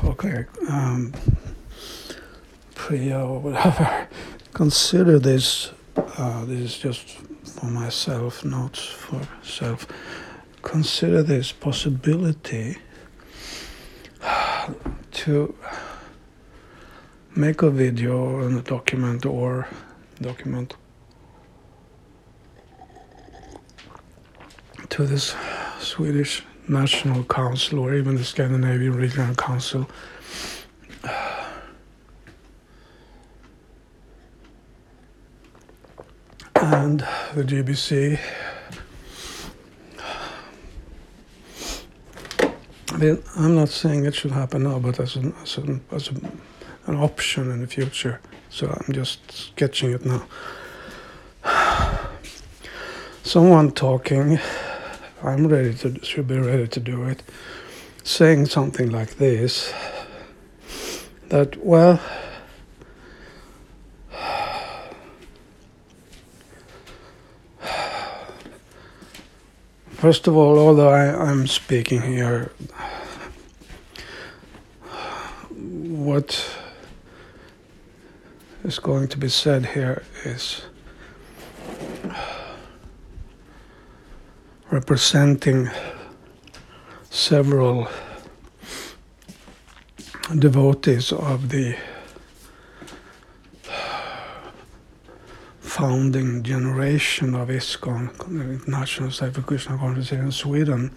Okay, Priya or whatever. Consider this. This is just for myself, notes for self. Consider this possibility to make a video and a document to this Swedish National Council or even the Scandinavian Regional Council and the GBC. I mean, I'm not saying it should happen now, but as an option in the future. So I'm just sketching it now. Someone talking, should be ready to do it, saying something like this, that, well, first of all, although I'm speaking here, what is going to be said here is representing several devotees of the founding generation of ISKCON, International Society for Krishna Consciousness in Sweden,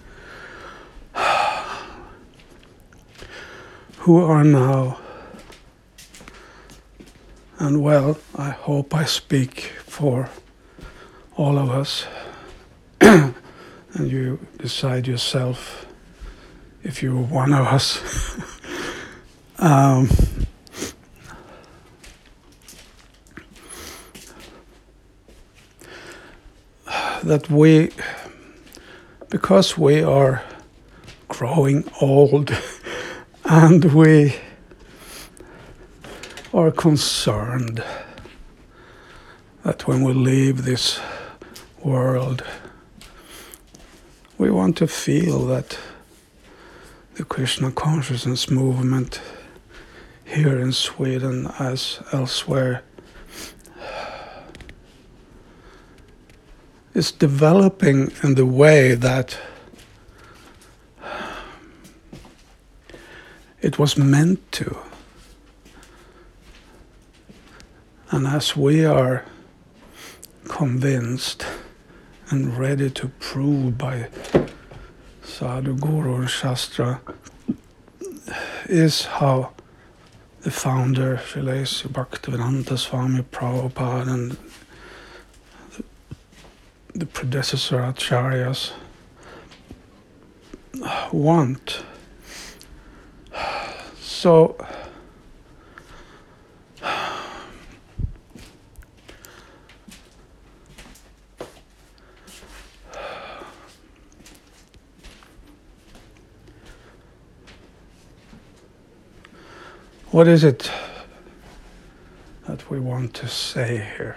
who are now, and well, I hope I speak for all of us, and you decide yourself if you're one of us. That because we are growing old and we are concerned that when we leave this world, we want to feel that the Krishna consciousness movement here in Sweden as elsewhere is developing in the way that it was meant to. And as we are convinced and ready to prove by Sadhu, Guru and Shastra, is how the founder, Srila Bhaktivedanta Swami Prabhupada, and the predecessor acharyas want. So what is it that we want to say here?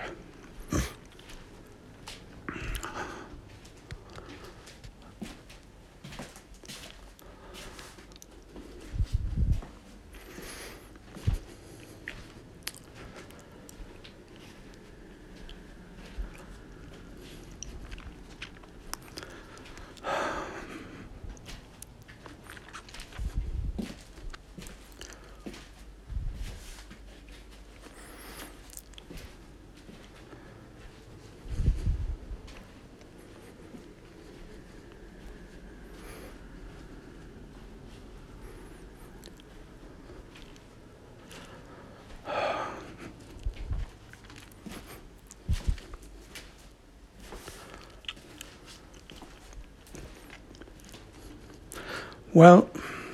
Well,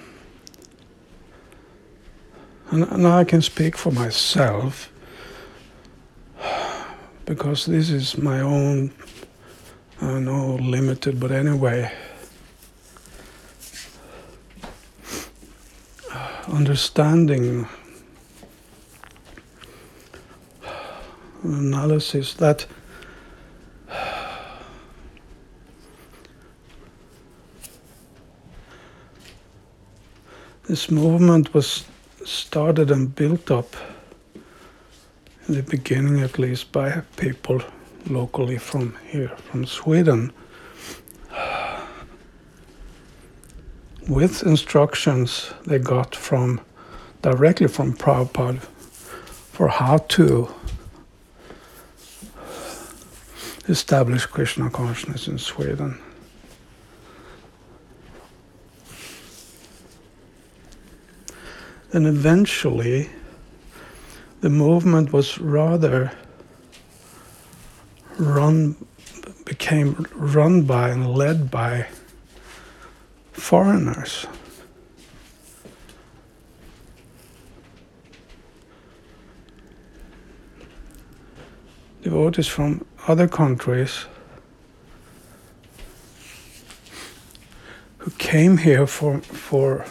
and I can speak for myself, because this is my own, I know, limited, but anyway, understanding, analysis that This movement was started and built up in the beginning, at least, by people locally from here, from Sweden, with instructions they got directly from Prabhupada for how to establish Krishna consciousness in Sweden. And eventually, the movement was became run by and led by foreigners. Devotees from other countries who came here for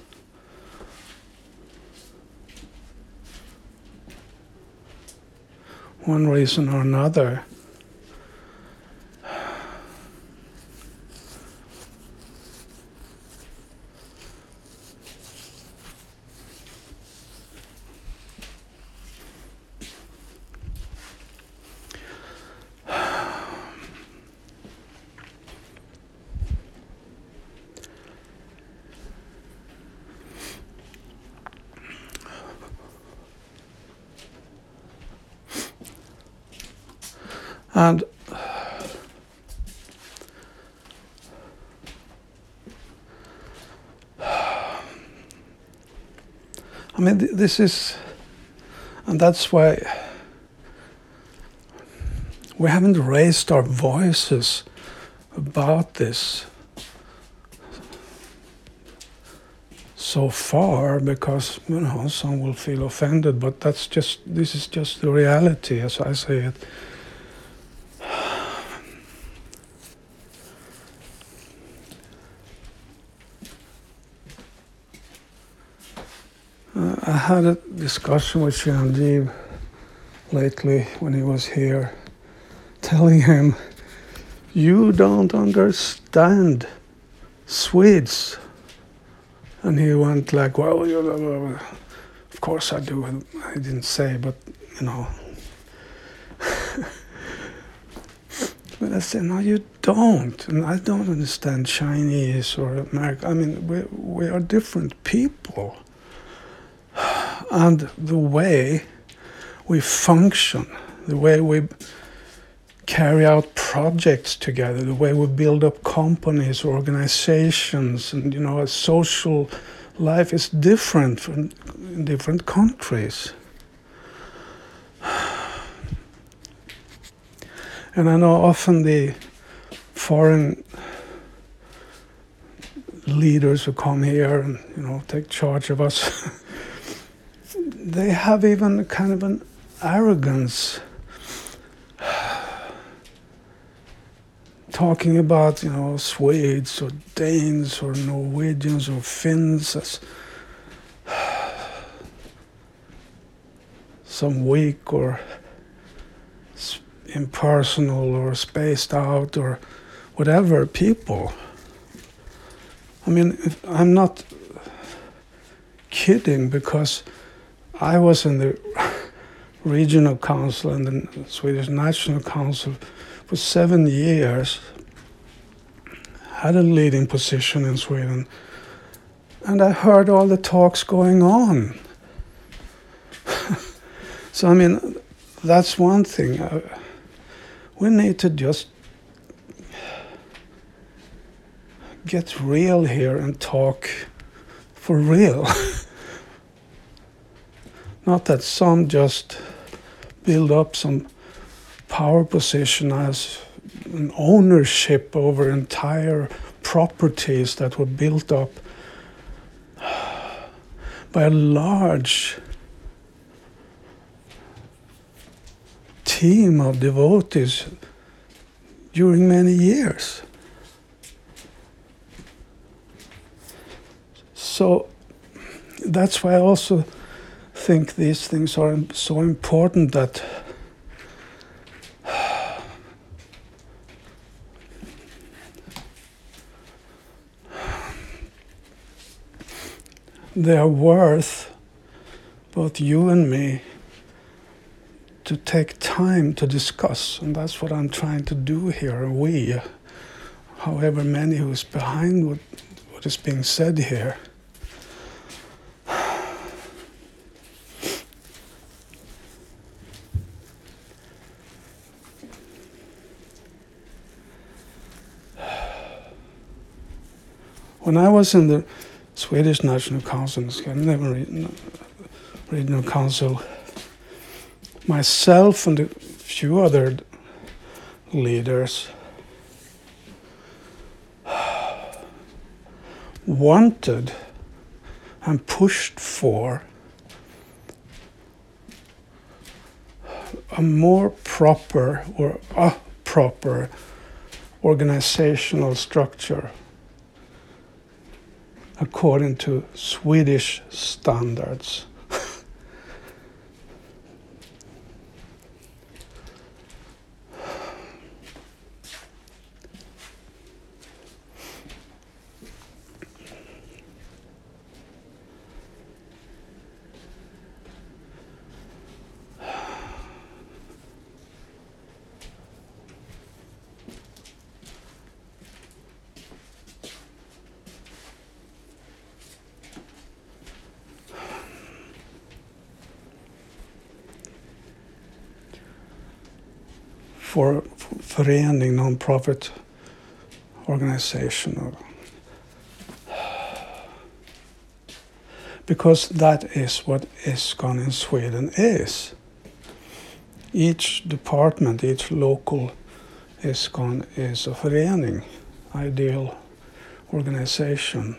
one reason or another. And I mean, this is, and that's why we haven't raised our voices about this so far, because, some will feel offended, but this is just the reality as I see it. I had a discussion with Chiranjeev lately when he was here, telling him, you don't understand Swedes. And he went like, well, of course I do. And I didn't say, but, But I said, no, you don't. And I don't understand Chinese or American. I mean, we are different people. And the way we function, the way we carry out projects together, the way we build up companies, organizations, and a social life is different in different countries. And I know often the foreign leaders who come here and take charge of us, they have even kind of an arrogance, talking about Swedes or Danes or Norwegians or Finns as some weak or impersonal or spaced out or whatever people. I mean, I'm not kidding, because I was in the regional council and the Swedish National Council for 7 years, had a leading position in Sweden, and I heard all the talks going on. So, I mean, that's one thing. We need to just get real here and talk for real. Not that some just build up some power position as an ownership over entire properties that were built up by a large team of devotees during many years. So that's why I also think these things are so important, that they are worth both you and me to take time to discuss, and that's what I'm trying to do here. We, however many who's behind what is being said here. When I was in the Swedish National Council, Scandinavian Regional Council, myself and a few other leaders wanted and pushed for a more proper or a proper organizational structure according to Swedish standards. For förening, non-profit organization. Because that is what ISKCON in Sweden is. Each department, each local ISKCON is a förening, ideal organization.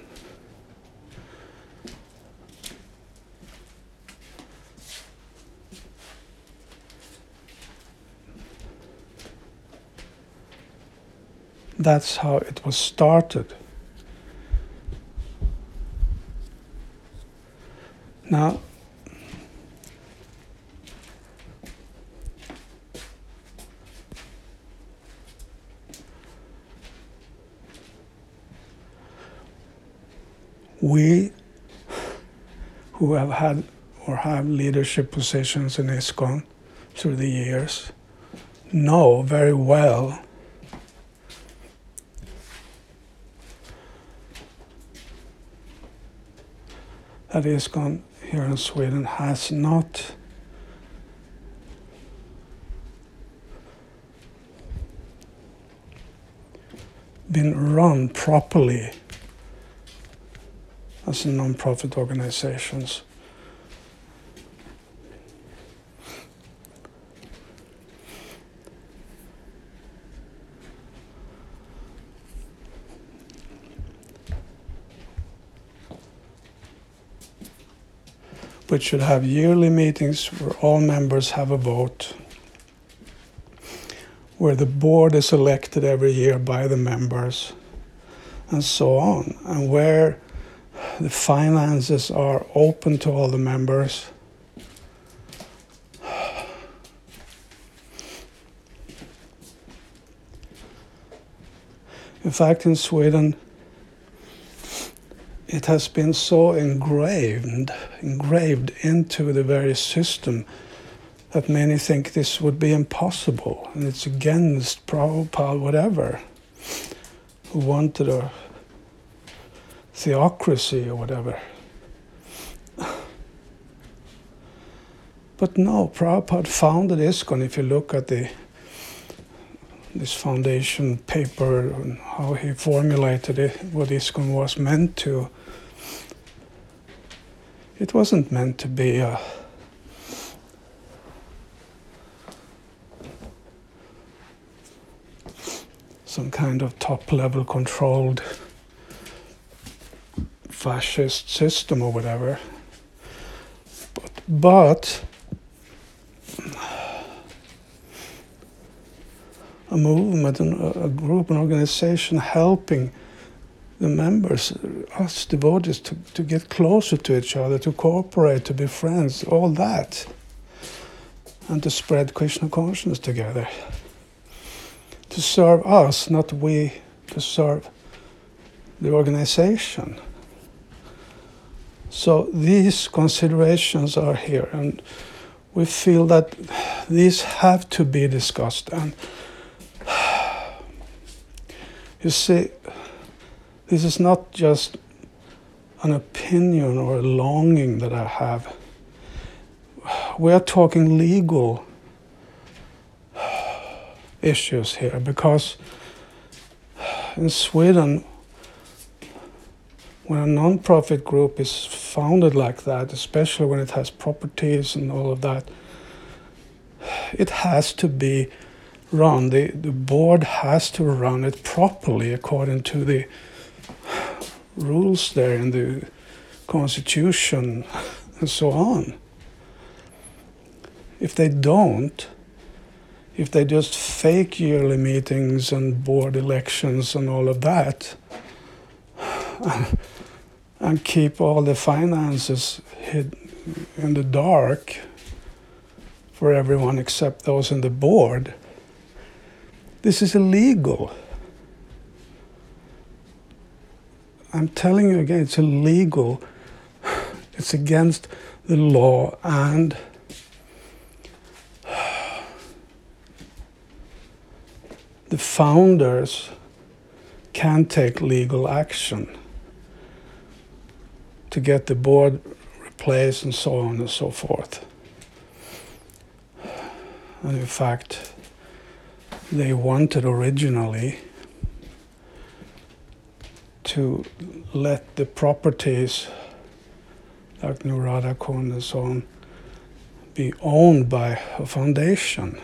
That's how it was started. Now, we who have had or have leadership positions in ISKCON through the years know very well that ISKCON here in Sweden has not been run properly as non-profit organizations. Which should have yearly meetings where all members have a vote, where the board is elected every year by the members, and so on, and where the finances are open to all the members. In fact, in Sweden, it has been so engraved into the very system that many think this would be impossible, and it's against Prabhupada, whatever, who wanted a theocracy or whatever. But no, Prabhupada founded ISKCON. If you look at this foundation paper and how he formulated it, what ISKCON was meant to, it wasn't meant to be some kind of top-level controlled fascist system or whatever. But a movement, a group, an organization helping the members, us devotees, to get closer to each other, to cooperate, to be friends, all that, and to spread Krishna consciousness together. To serve us, not we, to serve the organization. So these considerations are here, and we feel that these have to be discussed. And you see, this is not just an opinion or a longing that I have. We are talking legal issues here, because in Sweden, when a non-profit group is founded like that, especially when it has properties and all of that, it has to be run. The board has to run it properly according to the rules there in the Constitution and so on. If they don't, if they just fake yearly meetings and board elections and all of that, and keep all the finances hid in the dark for everyone except those in the board, this is illegal. I'm telling you again, it's illegal. It's against the law, and the founders can take legal action to get the board replaced and so on and so forth. And in fact, they wanted originally to let the properties, like New Radakon and so on, be owned by a foundation.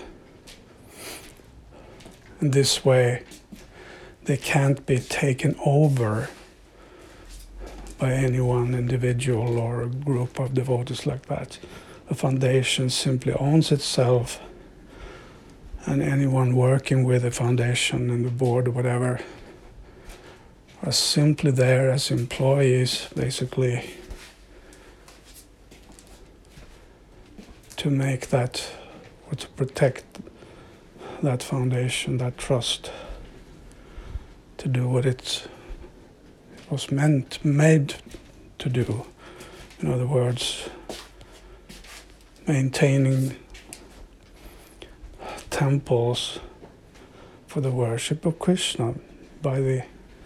In this way, they can't be taken over by any one individual or a group of devotees like that. A foundation simply owns itself, and anyone working with the foundation and the board or whatever are simply there as employees, basically, to make that, or to protect that foundation, that trust, to do what it was made to do. In other words, maintaining temples for the worship of Krishna by the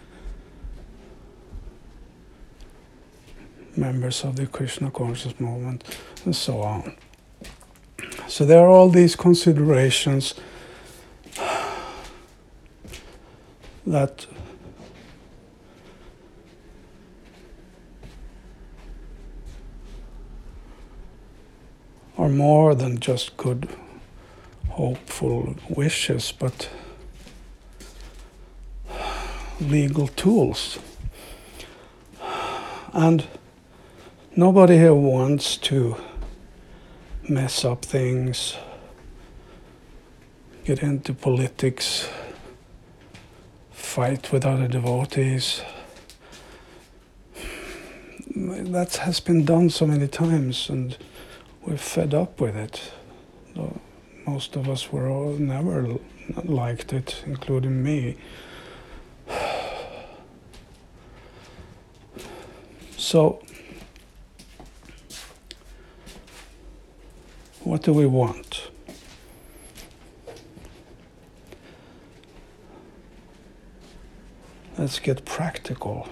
members of the Krishna conscious movement, and so on. So there are all these considerations that are more than just good, hopeful wishes, but legal tools. And nobody here wants to mess up things, get into politics, fight with other devotees. That has been done so many times, and we're fed up with it. Most of us never liked it, including me. So, what do we want? Let's get practical.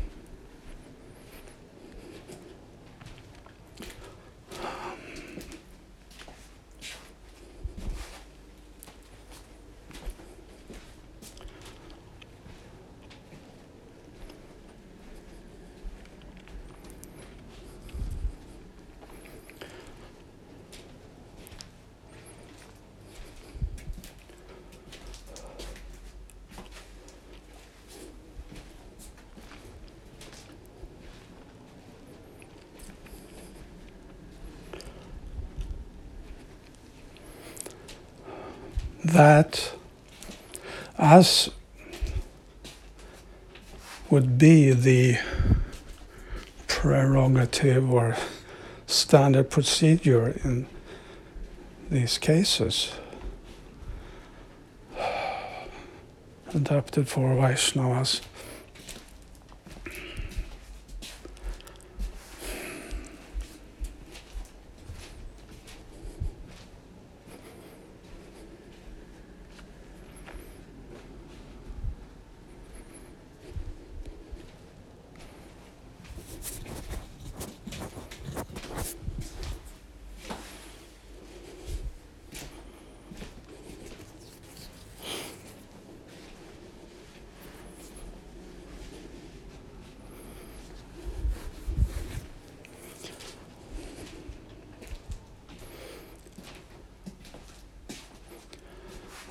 That, as would be the prerogative or standard procedure in these cases, adapted for Vaishnavas,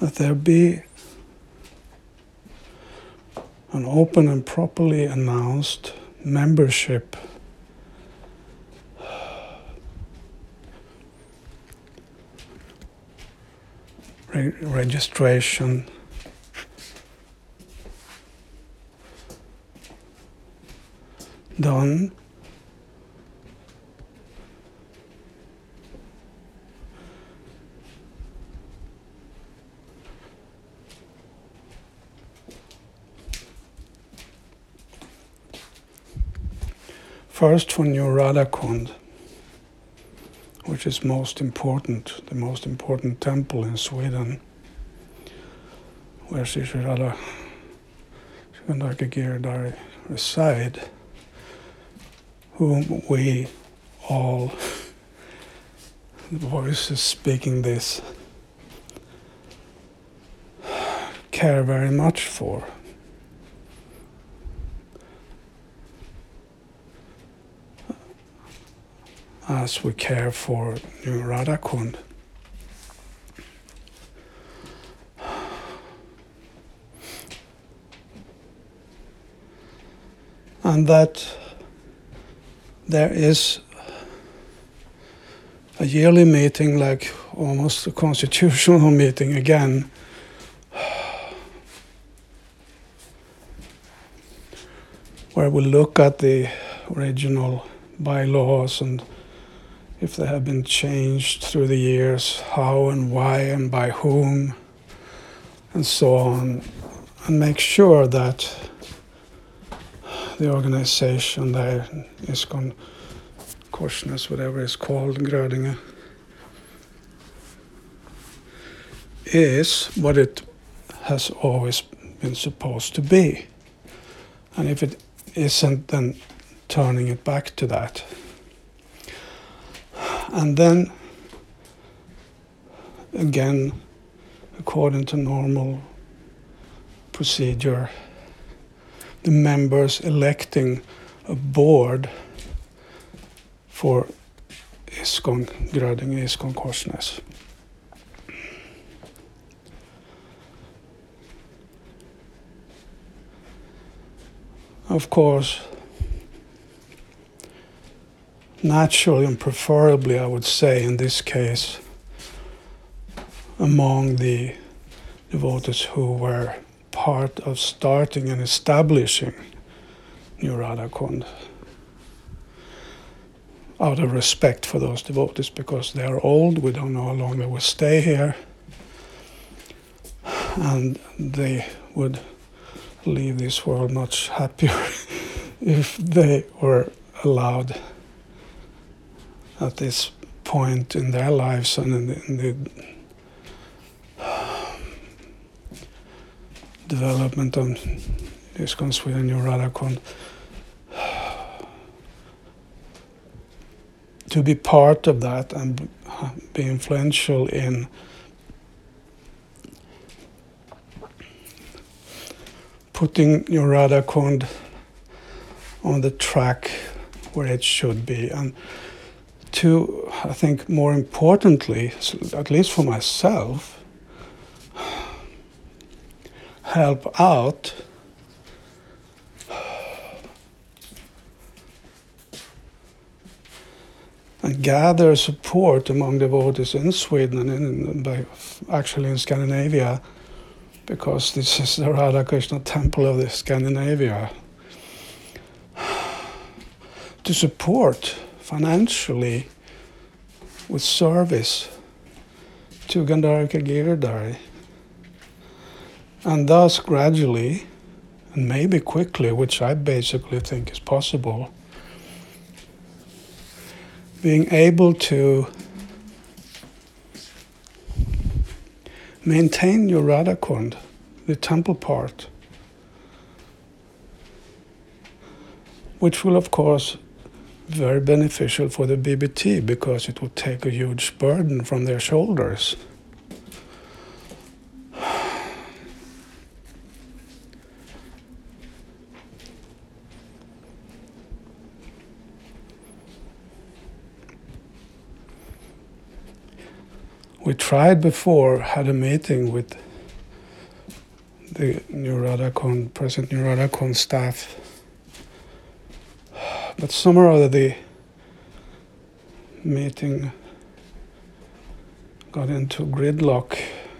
that there be an open and properly announced membership registration done first for New Radha Kund, which is most important, the most important temple in Sweden, where Sri Radha Gandharika Giridhari reside, whom we all, the voices speaking this, care very much for. As we care for New Radha Kund. And that there is a yearly meeting, like almost a constitutional meeting again, where we look at the original bylaws and if they have been changed through the years, how and why and by whom, and so on, and make sure that the organization there, ISKCON Korsnäs, whatever it's called, Grödinge, is what it has always been supposed to be. And if it isn't, then turning it back to that. And then, again, according to normal procedure, the members electing a board for ISKCON Grödinge, ISKCON Korsnäs. Of course, naturally and preferably, I would say, in this case, among the devotees who were part of starting and establishing New Radha Kund, out of respect for those devotees, because they are old, we don't know how long they will stay here, and they would leave this world much happier if they were allowed at this point in their lives and in the development of ISKCON Sweden, New Radha Kund, to be part of that and be influential in putting New Radha Kund on the track where it should be. And to, I think more importantly, at least for myself, help out and gather support among devotees in Sweden and actually in Scandinavia, because this is the Radha Krishna temple of the Scandinavia, to support financially with service to Gandharika Giridhari, and thus gradually, and maybe quickly, which I basically think is possible, being able to maintain your Radha Kund, the temple part, which will of course be very beneficial for the BBT, because it will take a huge burden from their shoulders. We tried before, had a meeting with the present New Radacon staff. But somehow or other the meeting got into gridlock.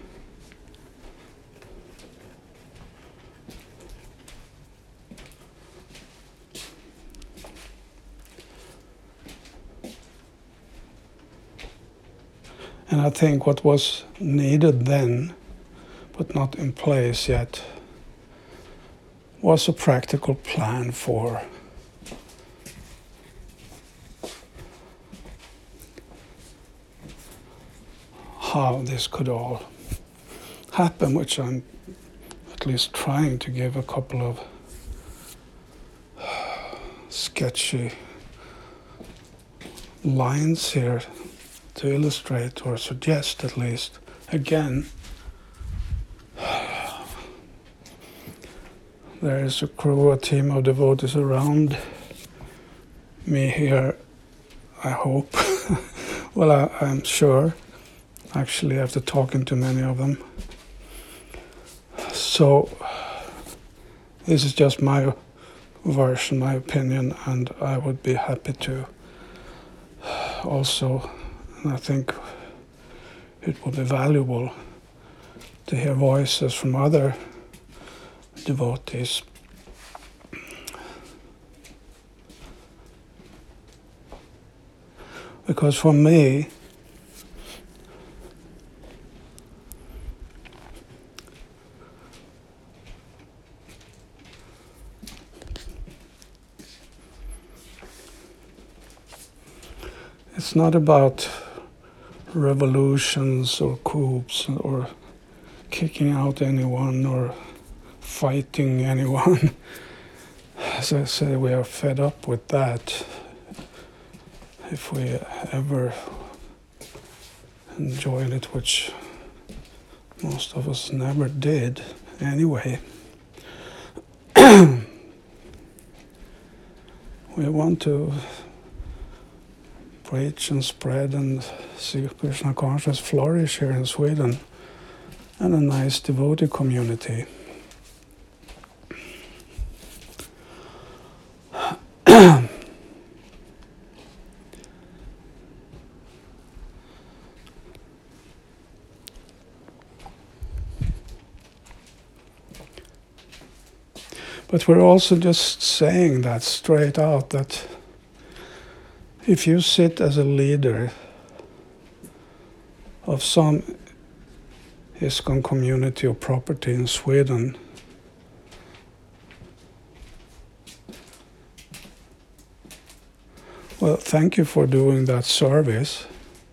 And I think what was needed then, but not in place yet, was a practical plan for how this could all happen, which I'm at least trying to give a couple of sketchy lines here to illustrate or suggest, at least. Again, there is a crew, a team of devotees around me here, I hope. Well, I'm sure, actually, after talking to many of them. So, this is just my version, my opinion, and I would be happy to also, and I think it would be valuable to hear voices from other devotees. Because for me, it's not about revolutions or coups or kicking out anyone or fighting anyone. As I say, we are fed up with that. If we ever enjoyed it, which most of us never did anyway. We want to preach and spread and see Krishna consciousness flourish here in Sweden, and a nice devotee community. But we're also just saying that straight out, that if you sit as a leader of some ISKCON community or property in Sweden, well, thank you for doing that service.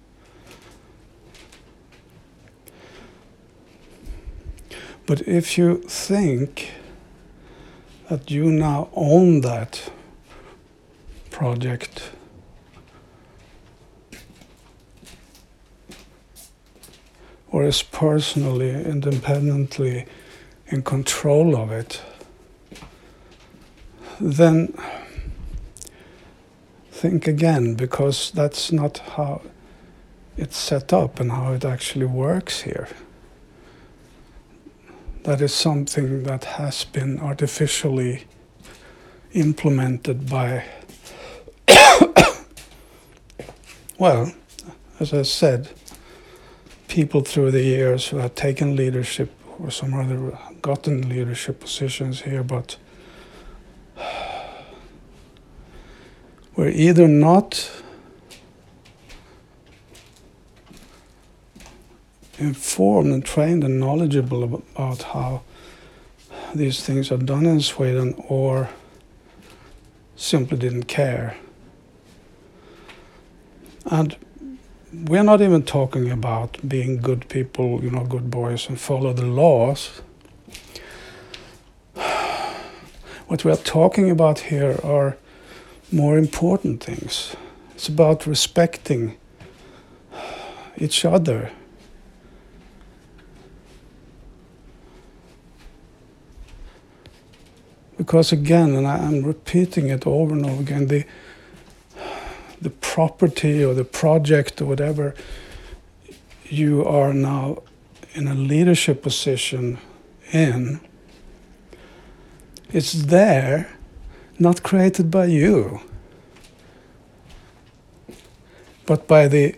But if you think that you now own that project, or is personally, independently in control of it, then think again, because that's not how it's set up and how it actually works here. That is something that has been artificially implemented by, well, as I said, people through the years who have taken leadership or some other gotten leadership positions here, but we're either not informed and trained and knowledgeable about how these things are done in Sweden, or simply didn't care. And we're not even talking about being good people, good boys and follow the laws. What we are talking about here are more important things. It's about respecting each other. Because again, and I'm repeating it over and over again, the property or the project or whatever you are now in a leadership position in It's there, not created by you, but by the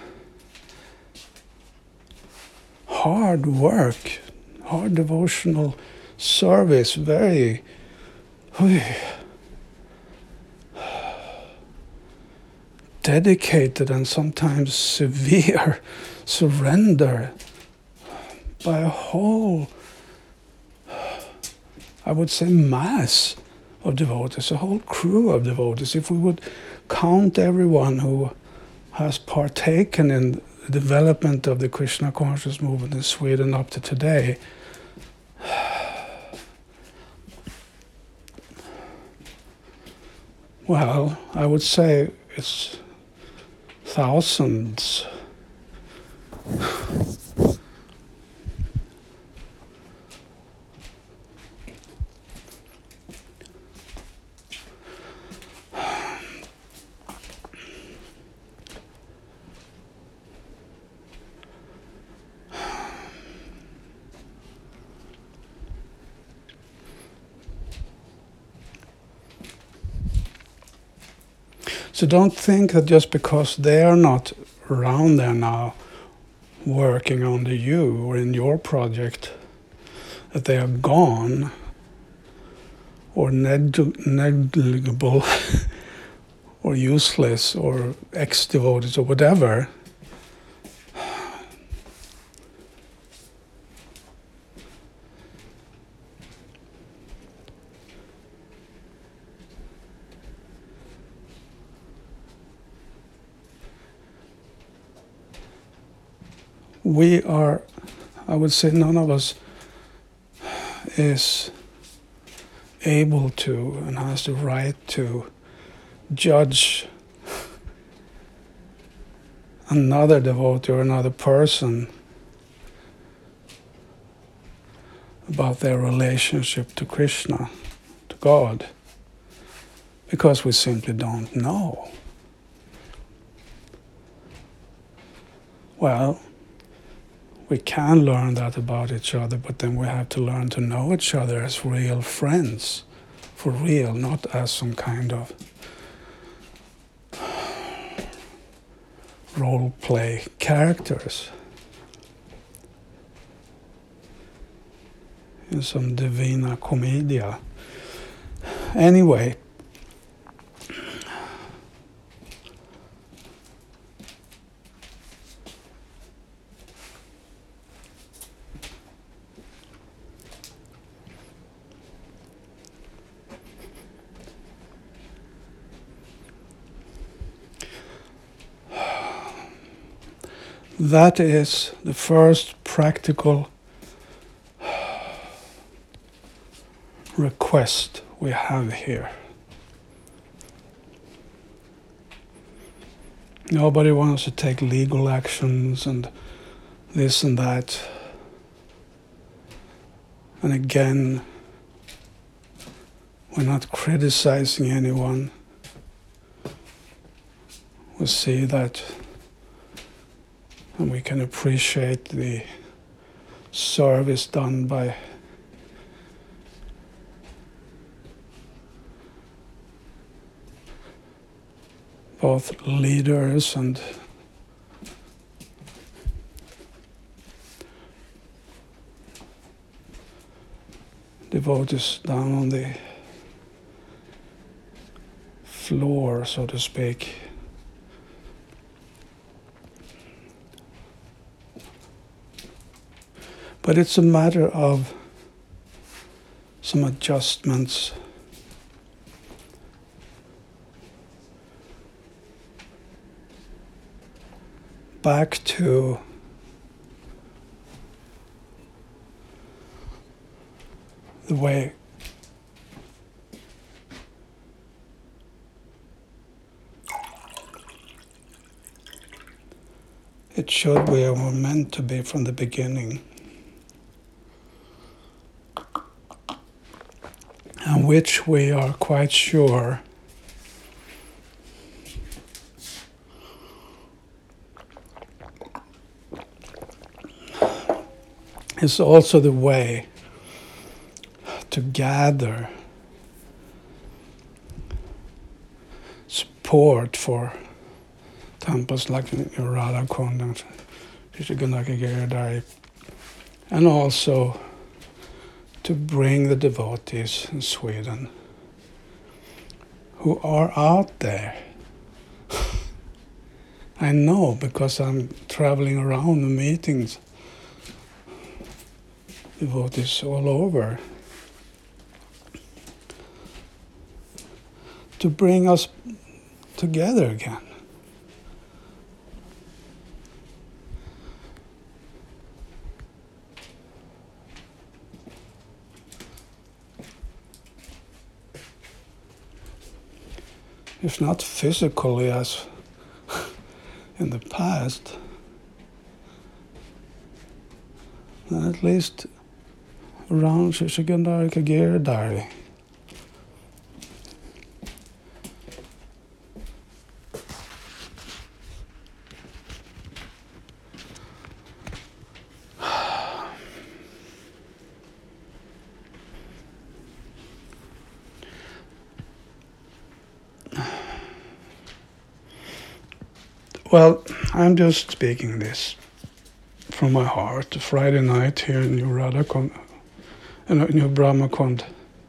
hard work, hard devotional service, very dedicated and sometimes severe surrender by a whole, I would say, mass of devotees, a whole crew of devotees. If we would count everyone who has partaken in the development of the Krishna conscious movement in Sweden up to today, well, I would say it's thousands. So don't think that just because they're not around there now working under you or in your project, that they are gone or negligible or useless or ex-devotees or whatever. We are, I would say none of us is able to and has the right to judge another devotee or another person about their relationship to Krishna, to God, because we simply don't know. Well, we can learn that about each other, but then we have to learn to know each other as real friends, for real, not as some kind of role play characters in some Divina Commedia. Anyway, that is the first practical request we have here. Nobody wants to take legal actions and this and that. And again, we're not criticizing anyone. We see that and we can appreciate the service done by both leaders and devotees down on the floor, so to speak. But it's a matter of some adjustments. Back to the way it should be or were meant to be from the beginning, and which we are quite sure is also the way to gather support for temples like Radhakund and Shishigandhara Giridhari, and also to bring the devotees in Sweden who are out there. I know because I'm traveling around and meetings devotees all over, to bring us together again. If not physically as in the past, then at least around Shishigandhara Giridhari. Well, I'm just speaking this from my heart. Friday night here in New Radhakund, New Brahmakund.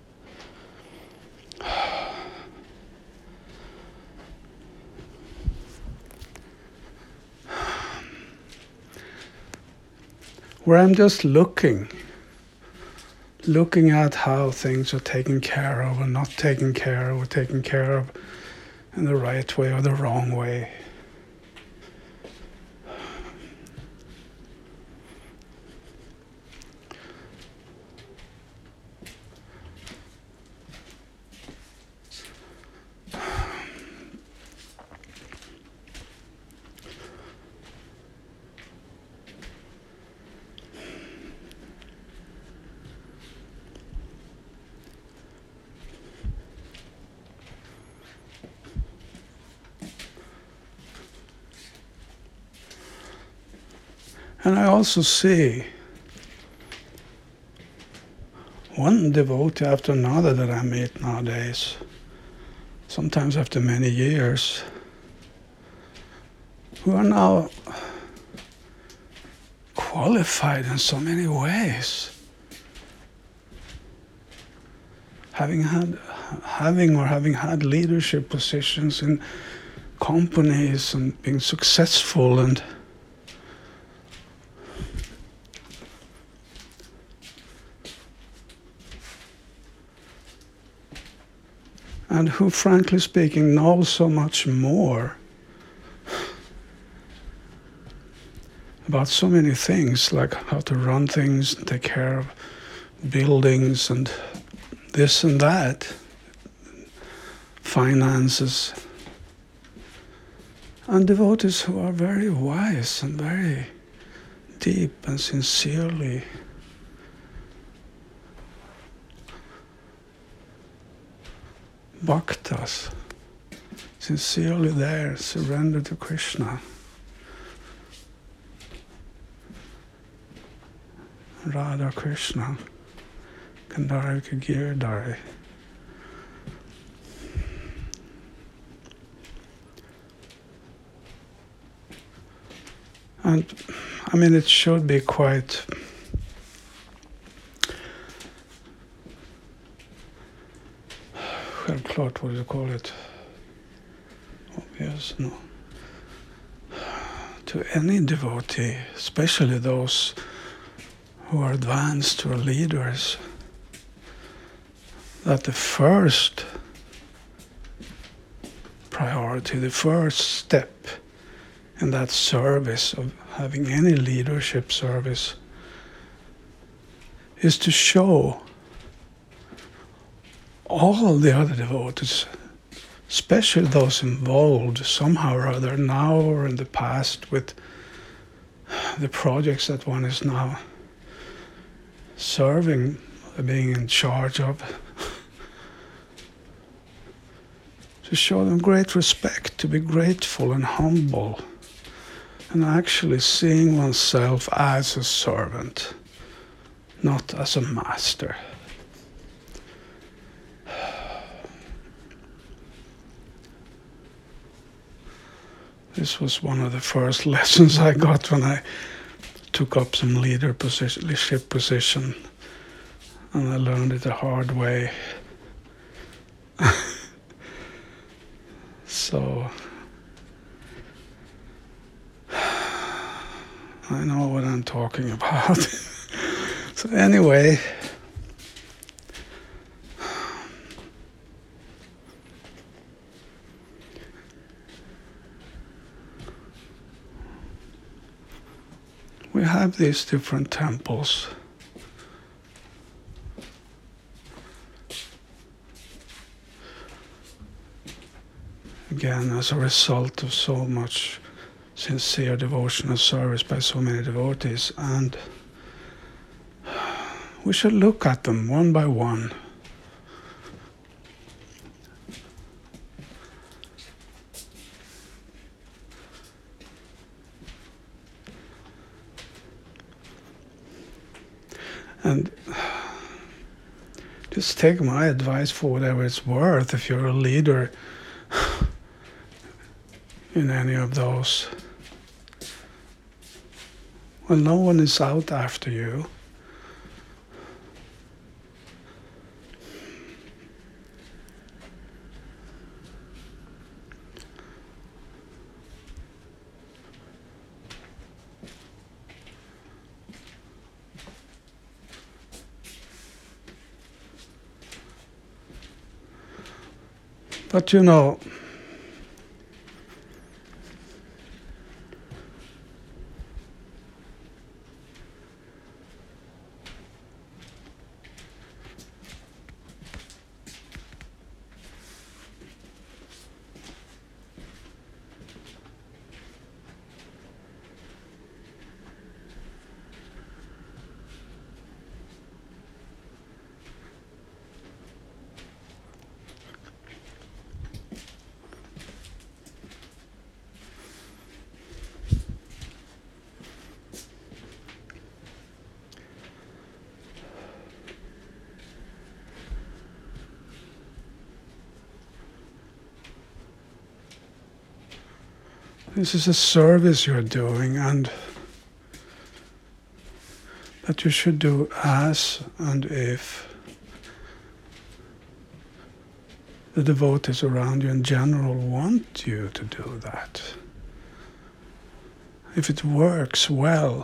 Where I'm just looking at how things are taken care of or not taken care of, or taken care of in the right way or the wrong way. And I also see one devotee after another that I meet nowadays, sometimes after many years, who are now qualified in so many ways, having had leadership positions in companies and being successful and who, frankly speaking, know so much more about so many things, like how to run things, and take care of buildings and this and that, finances, and devotees who are very wise and very deep and sincerely bhaktas, sincerely there, surrendered to Krishna. Radha Krishna, Gandharva Giridhari. And I mean, it should be quite självklart, what do you call it? Obvious, no. To any devotee, especially those who are advanced or leaders, that the first priority, the first step in that service of having any leadership service is to show all the other devotees, especially those involved somehow or other now or in the past with the projects that one is now serving, being in charge of, to show them great respect, to be grateful and humble, and actually seeing oneself as a servant, not as a master. This was one of the first lessons I got when I took up some leadership position, and I learned it the hard way. So I know what I'm talking about. So anyway, we have these different temples. Again, as a result of so much sincere devotional service by so many devotees, and we should look at them one by one. And just take my advice for whatever it's worth. If you're a leader in any of those, well, no one is out after you. But you know, this is a service you're doing, and that you should do as and if the devotees around you in general want you to do that. If it works well,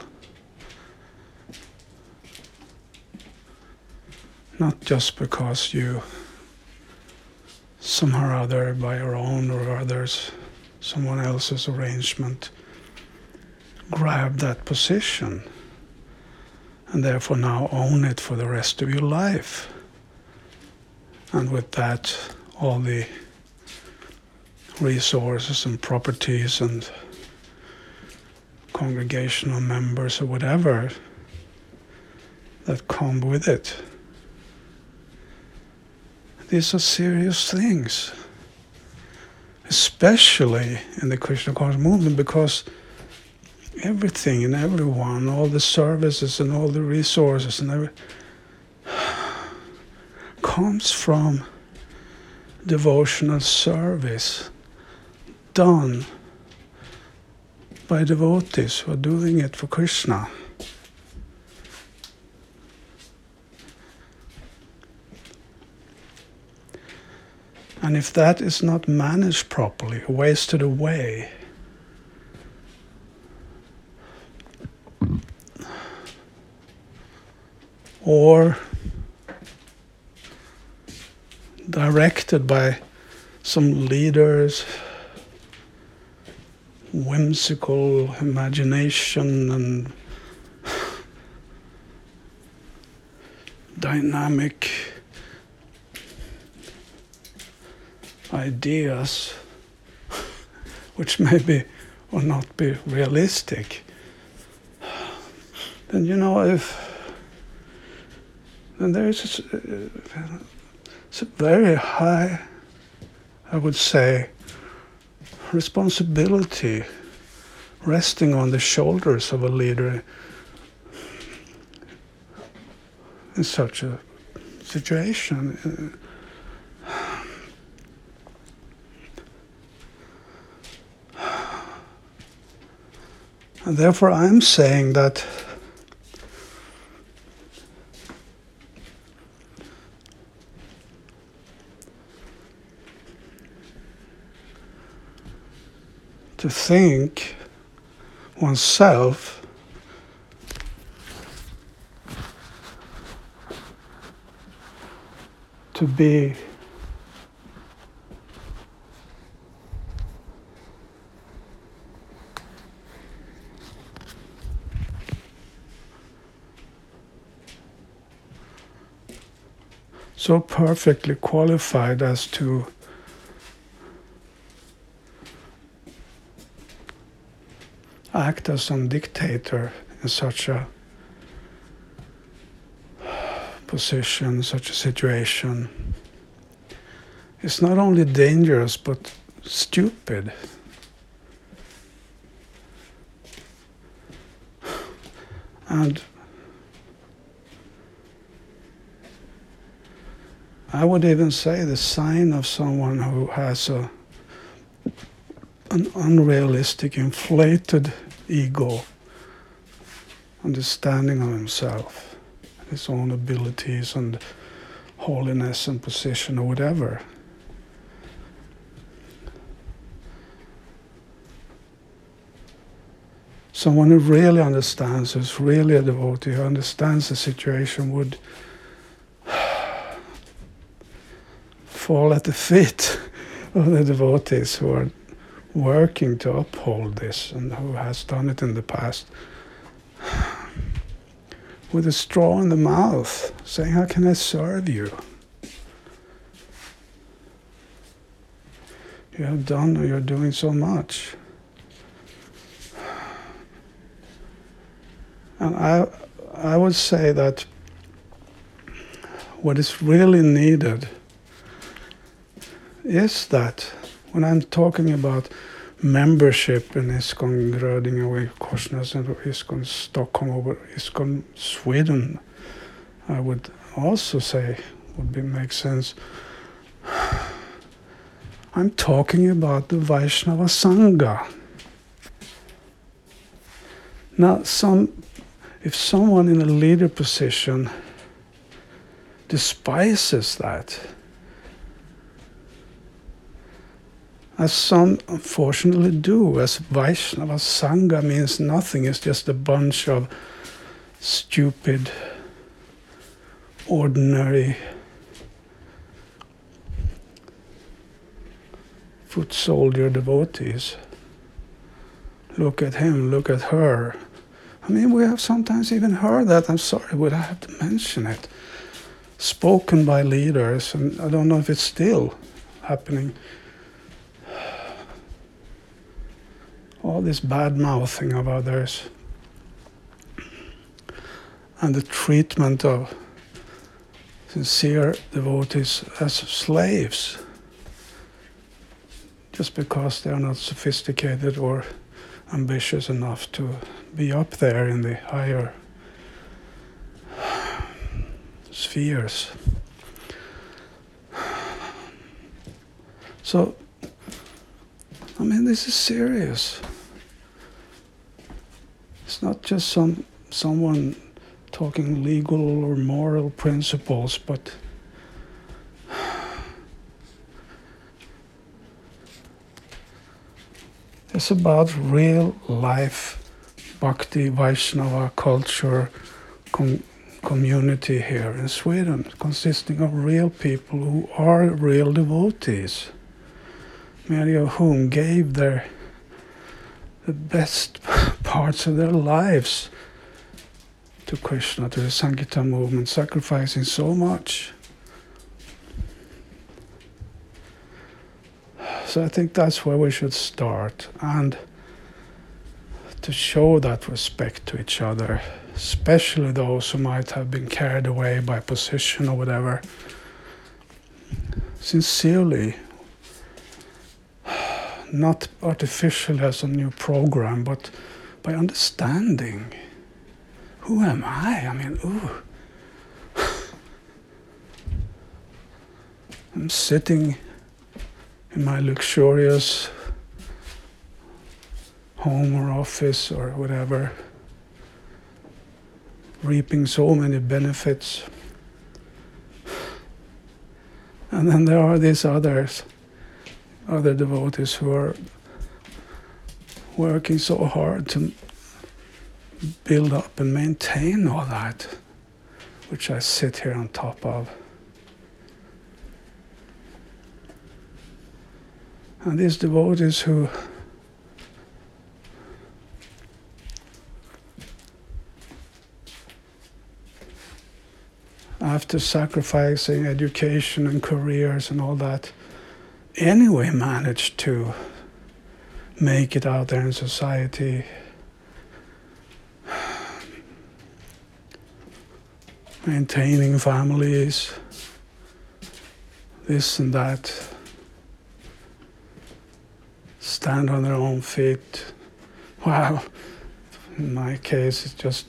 not just because you somehow or other, by your own or others, someone else's arrangement, grab that position and therefore now own it for the rest of your life. And with that, all the resources and properties and congregational members or whatever that come with it. These are serious things, especially in the Krishna consciousness movement, because everything and everyone, all the services and all the resources and comes from devotional service done by devotees who are doing it for Krishna. And if that is not managed properly, wasted away, or directed by some leaders, whimsical imagination and dynamic ideas, which maybe will not be realistic, then you know, then there is it's a very high, I would say, responsibility resting on the shoulders of a leader in such a situation. And therefore I'm saying that to think oneself to be so perfectly qualified as to act as some dictator in such a position, such a situation, is not only dangerous but stupid. And I would even say the sign of someone who has an unrealistic, inflated ego, understanding of himself, his own abilities and holiness and position or whatever. Someone who really understands, who's really a devotee, who understands the situation, would fall at the feet of the devotees who are working to uphold this and who has done it in the past, with a straw in the mouth, saying, how can I serve you? You have done or you're doing so much. And I would say that what is really needed is that when I'm talking about membership in ISKCON Grödinge or Korsnäs and ISKCON Stockholm or ISKCON Sweden, I would also say make sense. I'm talking about the Vaishnava Sangha. Now, if someone in a leader position despises that, as some unfortunately do, as Vaishnava Sangha means nothing, it's just a bunch of stupid, ordinary, foot soldier devotees. Look at him, look at her. I mean, we have sometimes even heard that, I'm sorry, but I have to mention it, spoken by leaders, and I don't know if it's still happening. All this bad mouthing of others and the treatment of sincere devotees as slaves just because they are not sophisticated or ambitious enough to be up there in the higher spheres. So, I mean, this is serious. It's not just someone talking legal or moral principles, but it's about real life Bhakti Vaishnava culture community here in Sweden, consisting of real people who are real devotees, many of whom gave the best parts of their lives to Krishna, to the Sankirtan movement, sacrificing so much. So I think that's where we should start, and to show that respect to each other, especially those who might have been carried away by position or whatever, sincerely, not artificially as a new program, but by understanding. Who am I? I mean, I'm sitting in my luxurious home or office or whatever, reaping so many benefits. And then there are these other devotees who are working so hard to build up and maintain all that, which I sit here on top of. And these devotees who after sacrificing education and careers and all that, anyway managed to make it out there in society, maintaining families, this and that, stand on their own feet. Well, in my case, it's just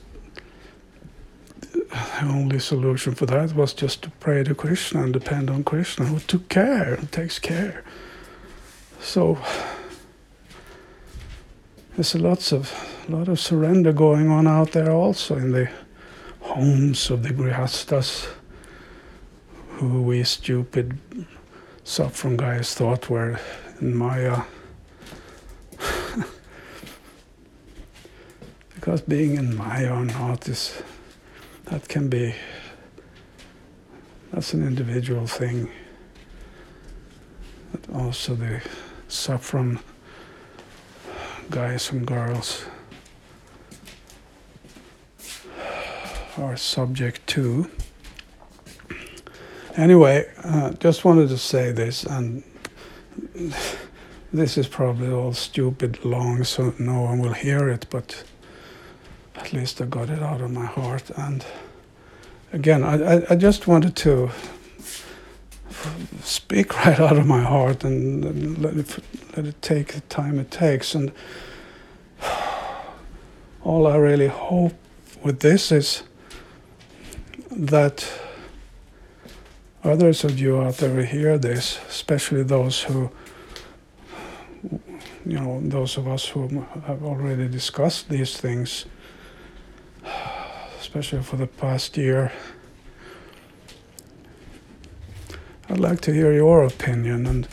the only solution for that was just to pray to Krishna and depend on Krishna, who took care, who takes care. So there's a lot of surrender going on out there also in the homes of the grihastas, who we stupid saffron guys thought were in Maya. Because being in Maya or not that's an individual thing. But also the saffron guys and girls are subject to. Anyway, just wanted to say this, and this is probably all stupid long, so no one will hear it, but at least I got it out of my heart. And again, I just wanted to speak right out of my heart and let it take the time it takes. And all I really hope with this is that others of you out there who hear this, especially those who, those of us who have already discussed these things, especially for the past year, I'd like to hear your opinion, and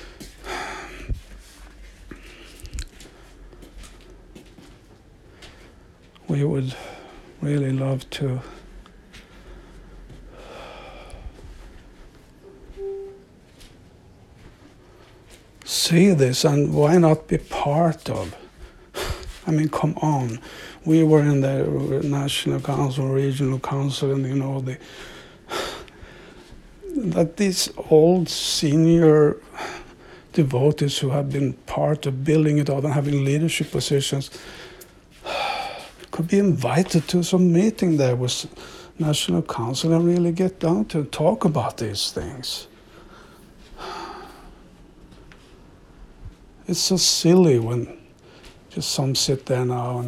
we would really love to see this, and why not be part of? I mean, come on. We were in the National Council, Regional Council, and that these old senior devotees who have been part of building it out and having leadership positions could be invited to some meeting there with National Council and really get down to talk about these things. It's so silly when just some sit there now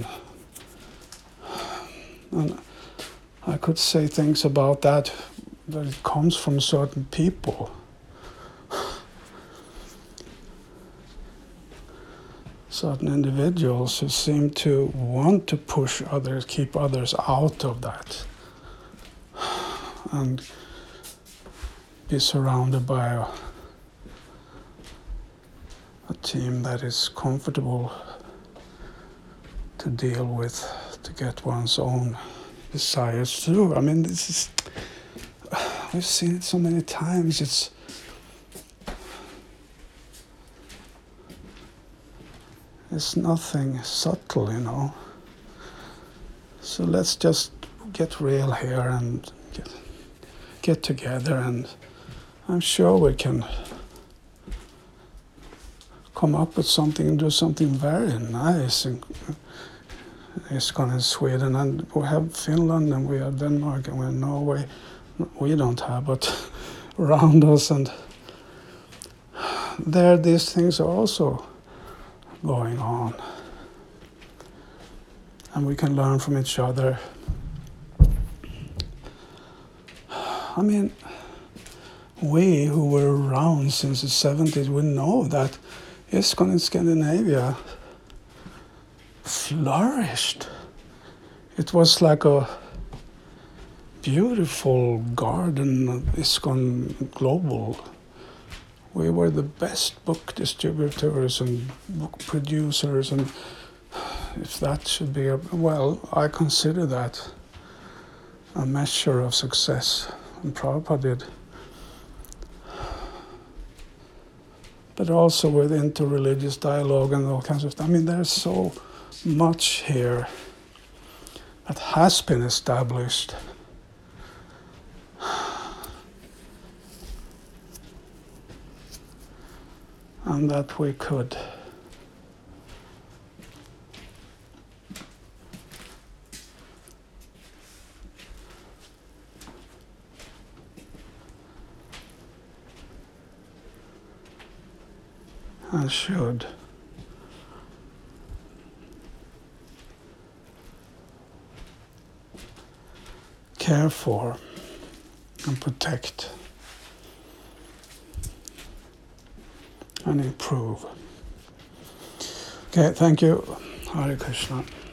and I could say things about that it comes from certain people. Certain individuals who seem to want to push others, keep others out of that, and be surrounded by a team that is comfortable to deal with, to get one's own desires through. I mean, we've seen it so many times. It's nothing subtle, So let's just get real here and get together, and I'm sure we can come up with something and do something very nice in ISKCON in Sweden, and we have Finland, and we have Denmark, and we have Norway. We don't have, but around us, and there these things are also going on, and we can learn from each other. I mean, we who were around since the 70s, we know that ISKCON in Scandinavia flourished. It was like a beautiful garden of ISKCON Global. We were the best book distributors and book producers, and if that should be I consider that a measure of success, and Prabhupada did. But also with interreligious dialogue and all kinds of stuff. I mean, there's so much here that has been established. And that we could and should care for and protect and improve. Okay, thank you. Hare Krishna.